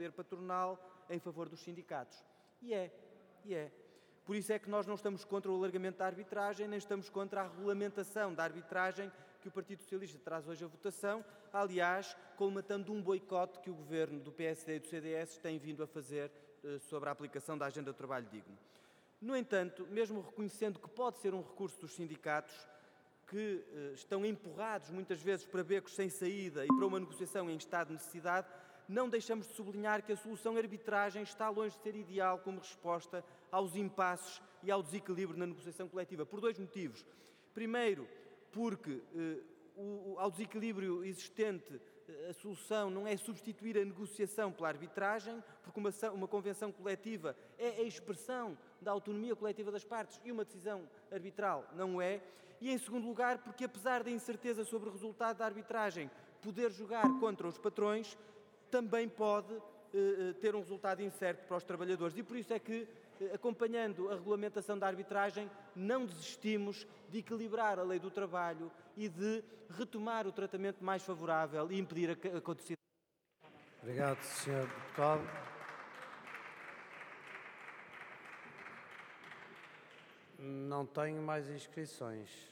poder patronal em favor dos sindicatos. E é. Por isso é que nós não estamos contra o alargamento da arbitragem, nem estamos contra a regulamentação da arbitragem que o Partido Socialista traz hoje à votação, aliás, colmatando um boicote que o Governo do PSD e do CDS tem vindo a fazer sobre a aplicação da Agenda do Trabalho Digno. No entanto, mesmo reconhecendo que pode ser um recurso dos sindicatos, que estão empurrados muitas vezes para becos sem saída e para uma negociação em estado de necessidade, não deixamos de sublinhar que a solução arbitragem está longe de ser ideal como resposta aos impasses e ao desequilíbrio na negociação coletiva, por dois motivos. Primeiro, porque ao desequilíbrio existente, a solução não é substituir a negociação pela arbitragem, porque uma convenção coletiva é a expressão da autonomia coletiva das partes e uma decisão arbitral não é. E, em segundo lugar, porque apesar da incerteza sobre o resultado da arbitragem poder jogar contra os patrões, também pode ter um resultado incerto para os trabalhadores. E por isso é que, acompanhando a regulamentação da arbitragem, não desistimos de equilibrar a lei do trabalho e de retomar o tratamento mais favorável e impedir a condição. Obrigado, Sr. Deputado. Não tenho mais inscrições.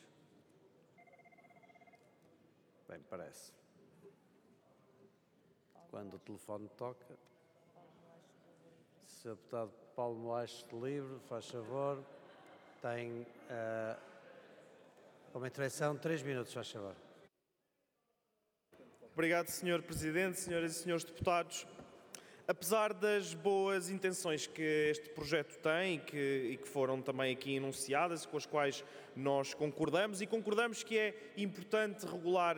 Bem, parece. Quando o telefone toca. Sr. Deputado Paulo Moacho de Livre, faz favor. Tem uma intervenção de 3 minutos, faz favor. Obrigado, Sr. Presidente, senhoras e senhores deputados. Apesar das boas intenções que este projeto tem e que foram também aqui enunciadas, com as quais nós concordamos, e concordamos que é importante regular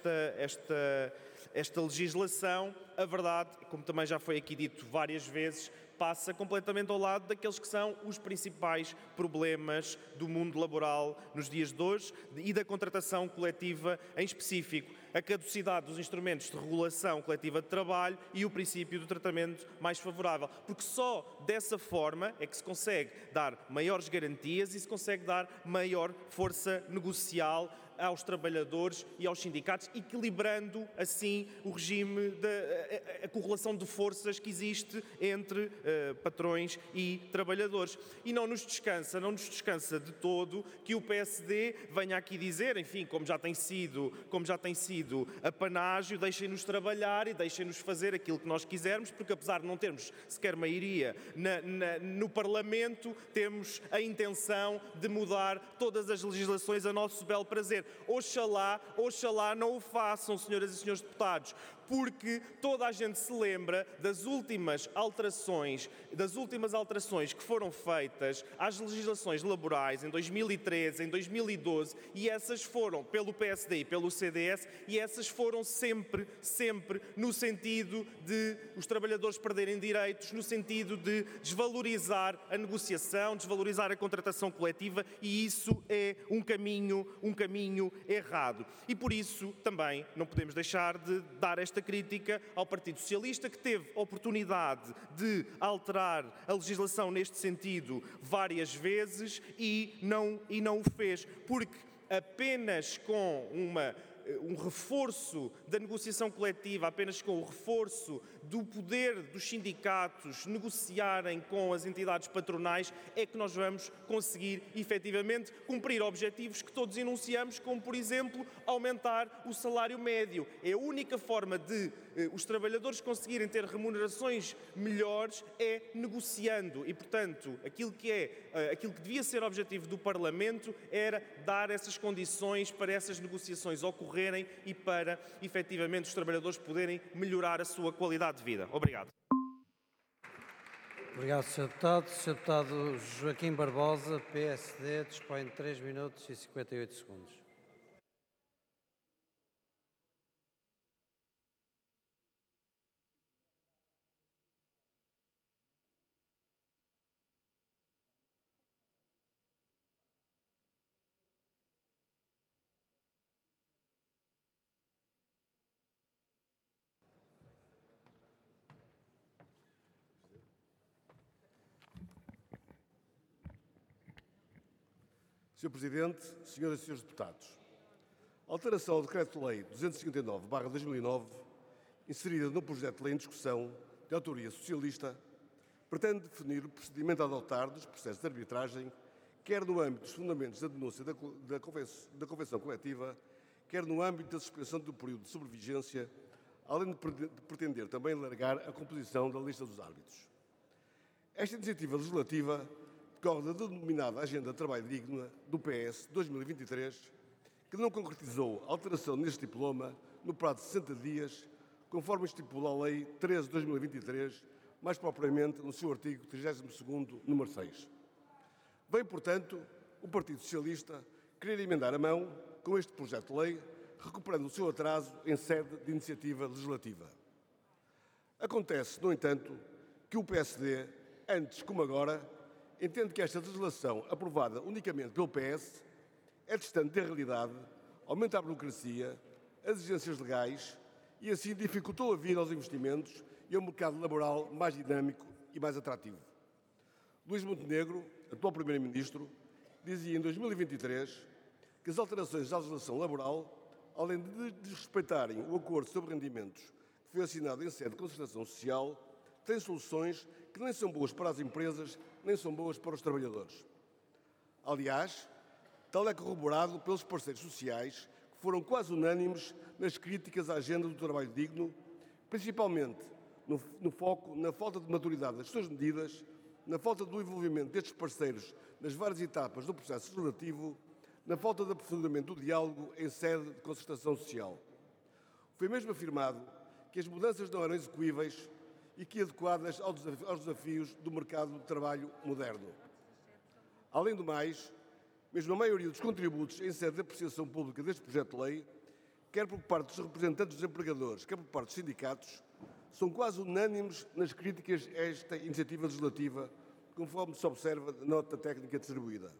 esta legislação, a verdade, como também já foi aqui dito várias vezes, passa completamente ao lado daqueles que são os principais problemas do mundo laboral nos dias de hoje e da contratação coletiva em específico, a caducidade dos instrumentos de regulação coletiva de trabalho e o princípio do tratamento mais favorável, porque só dessa forma é que se consegue dar maiores garantias e se consegue dar maior força negocial aos trabalhadores e aos sindicatos, equilibrando assim o regime, a correlação de forças que existe entre patrões e trabalhadores. E não nos descansa de todo que o PSD venha aqui dizer, enfim, como já tem sido apanágio, deixem-nos trabalhar e deixem-nos fazer aquilo que nós quisermos, porque apesar de não termos sequer maioria no Parlamento, temos a intenção de mudar todas as legislações a nosso belo prazer. Oxalá não o façam, senhoras e senhores deputados, porque toda a gente se lembra das últimas alterações que foram feitas às legislações laborais em 2013, em 2012, e essas foram pelo PSD e pelo CDS, e essas foram sempre no sentido de os trabalhadores perderem direitos, no sentido de desvalorizar a negociação, desvalorizar a contratação coletiva, e isso é um caminho errado. E por isso também não podemos deixar de dar esta crítica ao Partido Socialista, que teve oportunidade de alterar a legislação neste sentido várias vezes e não o fez, porque apenas com um reforço da negociação coletiva, apenas com o reforço do poder dos sindicatos negociarem com as entidades patronais, é que nós vamos conseguir efetivamente cumprir objetivos que todos enunciamos, como por exemplo aumentar o salário médio. É a única forma de os trabalhadores conseguirem ter remunerações melhores é negociando e, portanto, aquilo que devia ser objetivo do Parlamento era dar essas condições para essas negociações ocorrerem e para, efetivamente, os trabalhadores poderem melhorar a sua qualidade de vida. Obrigado. Obrigado, Sr. Deputado. Sr. Deputado Joaquim Barbosa, PSD, dispõe de 3 minutos e 58 segundos. Sr. Presidente, senhoras e senhores deputados, a alteração ao Decreto-Lei 259/2009, inserida no projeto de lei em discussão, de autoria socialista, pretende definir o procedimento a adotar dos processos de arbitragem, quer no âmbito dos fundamentos da denúncia da convenção coletiva, quer no âmbito da suspensão do período de sobrevigência, além de pretender também alargar a composição da lista dos árbitros. Esta iniciativa legislativa decorre da denominada Agenda de Trabalho Digna do PS 2023, que não concretizou a alteração neste diploma no prazo de 60 dias, conforme estipula a Lei 13 de 2023, mais propriamente no seu artigo 32º, número 6. Vem, portanto, o Partido Socialista querer emendar a mão com este projeto de lei, recuperando o seu atraso em sede de iniciativa legislativa. Acontece, no entanto, que o PSD, antes como agora, entende que esta legislação, aprovada unicamente pelo PS, é distante da realidade, aumenta a burocracia, as exigências legais e assim dificultou a vida aos investimentos e ao mercado laboral mais dinâmico e mais atrativo. Luís Montenegro, atual Primeiro-Ministro, dizia em 2023 que as alterações à legislação laboral, além de desrespeitarem o acordo sobre rendimentos que foi assinado em sede de concertação social, têm soluções que nem são boas para as empresas, nem são boas para os trabalhadores. Aliás, tal é corroborado pelos parceiros sociais, que foram quase unânimes nas críticas à agenda do trabalho digno, principalmente no foco na falta de maturidade das suas medidas, na falta do envolvimento destes parceiros nas várias etapas do processo legislativo, na falta de aprofundamento do diálogo em sede de concertação social. Foi mesmo afirmado que as mudanças não eram execuíveis e que adequadas aos desafios do mercado de trabalho moderno. Além do mais, mesmo a maioria dos contributos em sede de apreciação pública deste projeto de lei, quer por parte dos representantes dos empregadores, quer por parte dos sindicatos, são quase unânimes nas críticas a esta iniciativa legislativa, conforme se observa na nota técnica distribuída.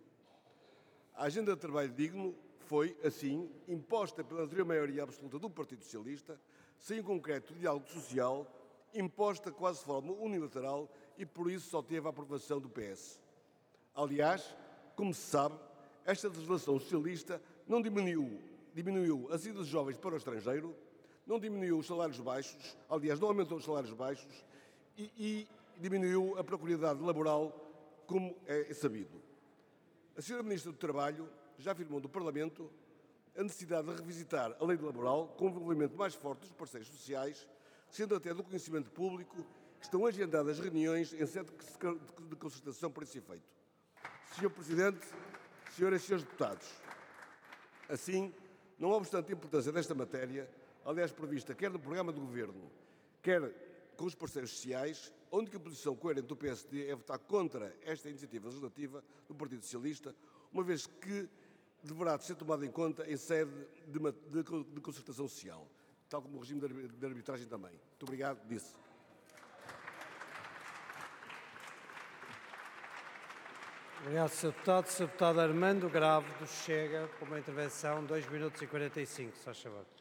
A Agenda de Trabalho Digno foi, assim, imposta pela anterior maioria absoluta do Partido Socialista, sem um concreto diálogo social, imposta quase de forma unilateral e, por isso, só teve a aprovação do PS. Aliás, como se sabe, esta legislação socialista não diminuiu as idas de jovens para o estrangeiro, não diminuiu os salários baixos, aliás, não aumentou os salários baixos e diminuiu a precariedade laboral, como é sabido. A Sra. Ministra do Trabalho já afirmou no Parlamento a necessidade de revisitar a lei laboral com um envolvimento mais forte dos parceiros sociais, sendo até do conhecimento público que estão agendadas reuniões em sede de concertação para esse efeito. Sr. Presidente, Senhoras e Senhores Deputados, assim, não obstante a importância desta matéria, aliás prevista quer no programa do Governo, quer com os parceiros sociais, a única posição coerente do PSD é votar contra esta iniciativa legislativa do Partido Socialista, uma vez que deverá ser tomada em conta em sede de concertação social, tal como o regime de arbitragem também. Muito obrigado, disse. Obrigado, Sr. Deputado. Sr. Deputado Armando Grave, do Chega, com uma intervenção, 2 minutos e 45, se faz favor.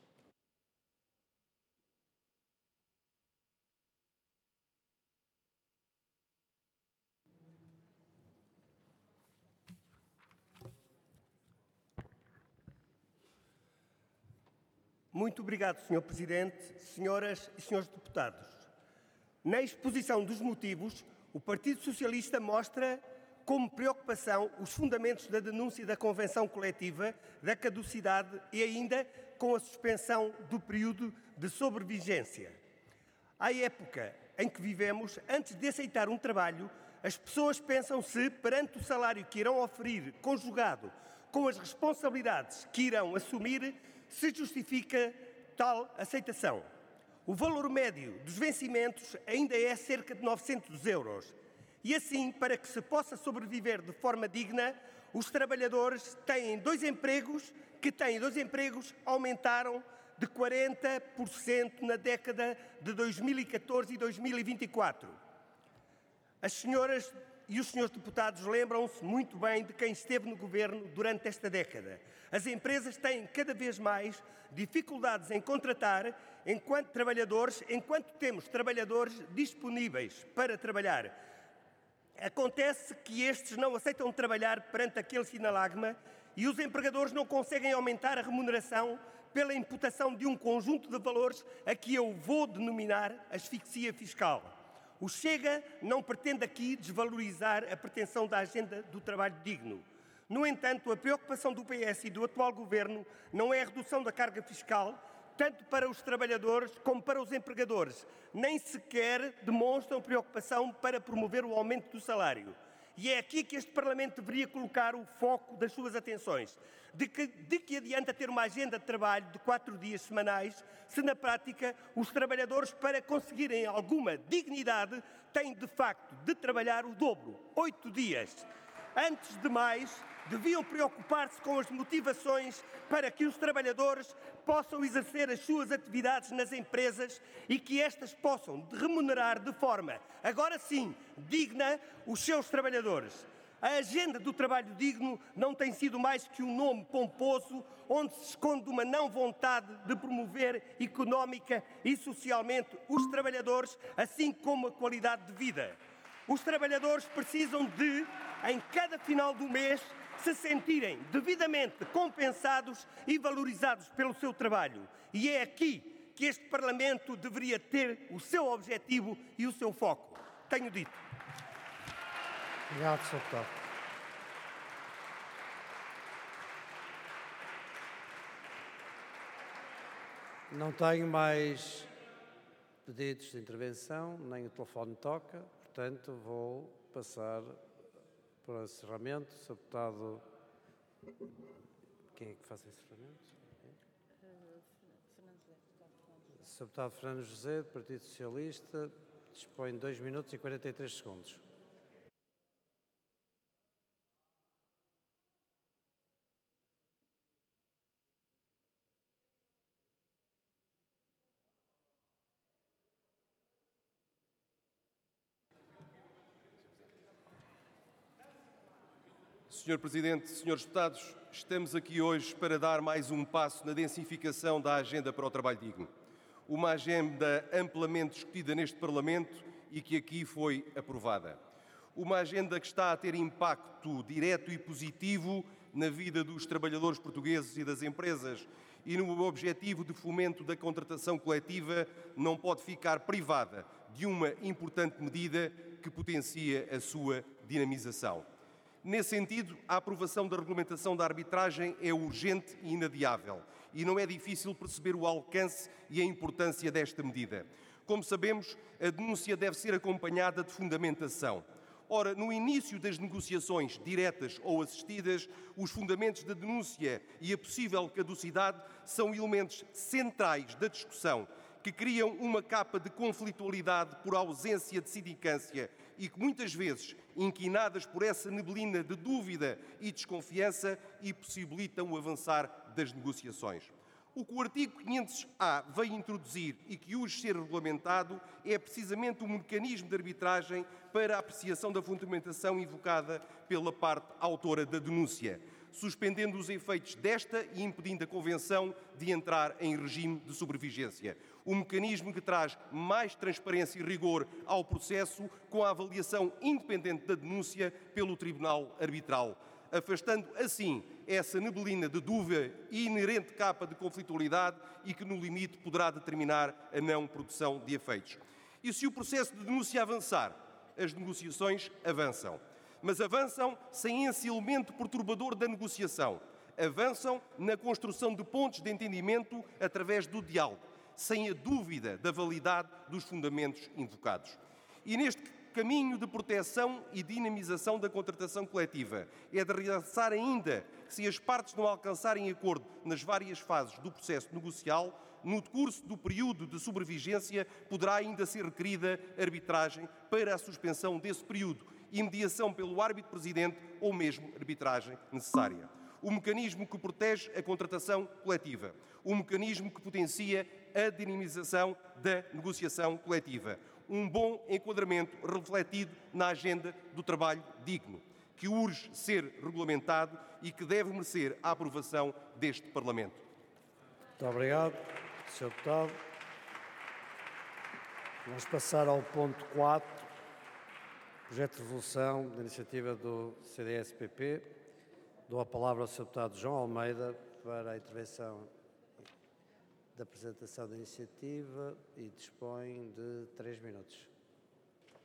Muito obrigado, Sr. Presidente, senhoras e senhores deputados. Na exposição dos motivos, o Partido Socialista mostra como preocupação os fundamentos da denúncia da Convenção Coletiva, da caducidade e ainda com a suspensão do período de sobrevigência. À época em que vivemos, antes de aceitar um trabalho, as pessoas pensam se, perante o salário que irão oferir, conjugado com as responsabilidades que irão assumir, se justifica tal aceitação. O valor médio dos vencimentos ainda é cerca de 900 euros. E assim, para que se possa sobreviver de forma digna, os trabalhadores que têm dois empregos aumentaram de 40% na década de 2014 e 2024. As senhoras e os senhores deputados lembram-se muito bem de quem esteve no governo durante esta década. As empresas têm cada vez mais dificuldades em contratar enquanto temos trabalhadores disponíveis para trabalhar. Acontece que estes não aceitam trabalhar perante aquele sinalagma e os empregadores não conseguem aumentar a remuneração pela imputação de um conjunto de valores a que eu vou denominar asfixia fiscal. O Chega não pretende aqui desvalorizar a pretensão da agenda do trabalho digno. No entanto, a preocupação do PS e do atual Governo não é a redução da carga fiscal, tanto para os trabalhadores como para os empregadores. Nem sequer demonstram preocupação para promover o aumento do salário. E é aqui que este Parlamento deveria colocar o foco das suas atenções. De que adianta ter uma agenda de trabalho de 4 dias semanais, se na prática os trabalhadores, para conseguirem alguma dignidade, têm de facto de trabalhar o dobro, 8 dias. Antes de mais, deviam preocupar-se com as motivações para que os trabalhadores possam exercer as suas atividades nas empresas e que estas possam remunerar de forma, agora sim, digna, os seus trabalhadores. A agenda do trabalho digno não tem sido mais que um nome pomposo onde se esconde uma não vontade de promover económica e socialmente os trabalhadores, assim como a qualidade de vida. Os trabalhadores precisam de, em cada final do mês, se sentirem devidamente compensados e valorizados pelo seu trabalho. E é aqui que este Parlamento deveria ter o seu objetivo e o seu foco. Tenho dito. Obrigado, Sr. Deputado. Não tenho mais pedidos de intervenção, nem o telefone toca, portanto vou passar para o encerramento. Sr. Deputado, quem é que faz o encerramento? Sr. Deputado Fernando José, do Partido Socialista, dispõe de 2 minutos e 43 segundos. Sr. Presidente, Srs. Deputados, estamos aqui hoje para dar mais um passo na densificação da agenda para o trabalho digno. Uma agenda amplamente discutida neste Parlamento e que aqui foi aprovada. Uma agenda que está a ter impacto direto e positivo na vida dos trabalhadores portugueses e das empresas e no objetivo de fomento da contratação coletiva não pode ficar privada de uma importante medida que potencia a sua dinamização. Nesse sentido, a aprovação da regulamentação da arbitragem é urgente e inadiável e não é difícil perceber o alcance e a importância desta medida. Como sabemos, a denúncia deve ser acompanhada de fundamentação. Ora, no início das negociações diretas ou assistidas, os fundamentos da denúncia e a possível caducidade são elementos centrais da discussão que criam uma capa de conflitualidade por ausência de sindicância e que muitas vezes, inquinadas por essa neblina de dúvida e desconfiança, impossibilitam o avançar das negociações. O que o artigo 500-A veio introduzir e que hoje ser regulamentado é precisamente um mecanismo de arbitragem para a apreciação da fundamentação invocada pela parte autora da denúncia, suspendendo os efeitos desta e impedindo a Convenção de entrar em regime de sobrevigência. Um mecanismo que traz mais transparência e rigor ao processo com a avaliação independente da denúncia pelo Tribunal Arbitral, afastando assim essa neblina de dúvida e inerente capa de conflitualidade e que no limite poderá determinar a não produção de efeitos. E se o processo de denúncia avançar, as negociações avançam. Mas avançam sem esse elemento perturbador da negociação. Avançam na construção de pontos de entendimento através do diálogo, sem a dúvida da validade dos fundamentos invocados. E neste caminho de proteção e dinamização da contratação coletiva, é de realçar ainda que se as partes não alcançarem acordo nas várias fases do processo negocial, no decurso do período de sobrevigência poderá ainda ser requerida arbitragem para a suspensão desse período e mediação pelo árbitro-presidente ou mesmo arbitragem necessária. O mecanismo que protege a contratação coletiva, o mecanismo que potencia a dinamização da negociação coletiva. Um bom enquadramento refletido na agenda do trabalho digno, que urge ser regulamentado e que deve merecer a aprovação deste Parlamento. Muito obrigado, Sr. Deputado. Vamos passar ao ponto 4, projeto de resolução da iniciativa do CDS-PP. Dou a palavra ao Sr. Deputado João Almeida para a intervenção da apresentação da iniciativa e dispõe de 3 minutos.